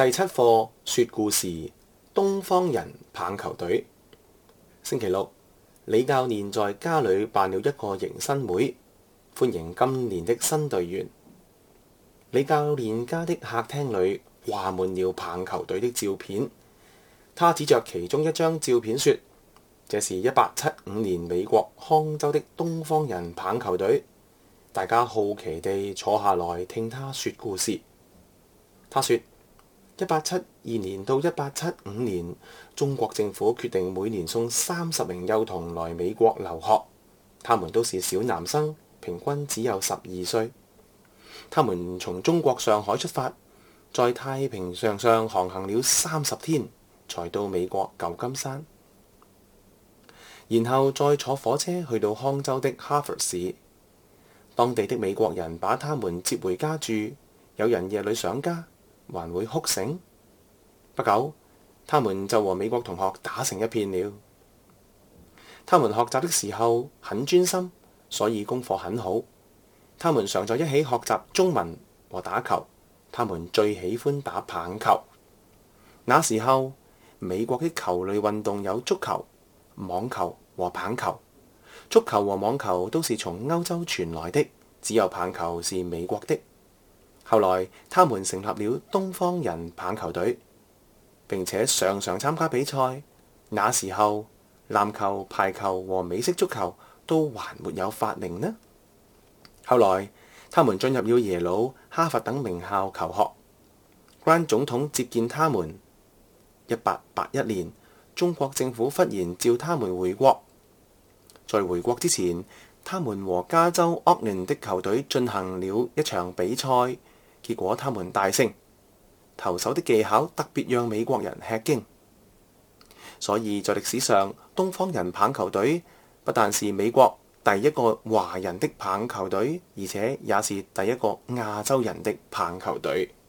第7課說故事，東方人棒球隊。星期六，李教練在家裏辦了一個迎新會，歡迎今年的新隊員。李教練家的客廳裏掛滿了棒球隊的照片，他指着其中一張照片說：這是1875年美國康州的東方人棒球隊。大家好奇地坐下來聽他說故事。他說：1872年到1875年，中國政府決定每年送30名幼童來美國留學，他們都是小男生，平均只有12歲。他們從中國上海出發，在太平洋上航行了30天，才到美國舊金山，然後再坐火車去到康州的哈佛市。當地的美國人把他們接回家住，有人夜裏想家，還會哭醒。不久，他們就和美國同學打成一片了。他們學習的時候很專心，所以功課很好。他們常在一起學習中文和打球。他們最喜歡打棒球。那時候，美國的球類運動有足球、網球和棒球。足球和網球都是從歐洲傳來的，只有棒球是美國的。後來，他們成立了東方人棒球隊，並且常常參加比賽。那時候，籃球、排球和美式足球都還沒有發明呢。後來，他們進入了耶魯、哈佛等名校求學。關總統接見他們。1881年，中國政府忽然召他們回國。在回國之前，他們和加州奧克蘭的球隊進行了一場比賽，結果他們大勝。投手的技巧特別讓美國人吃驚。所以在歷史上，東方人棒球隊不但是美國第一個華人的棒球隊，而且也是第一個亞洲人的棒球隊。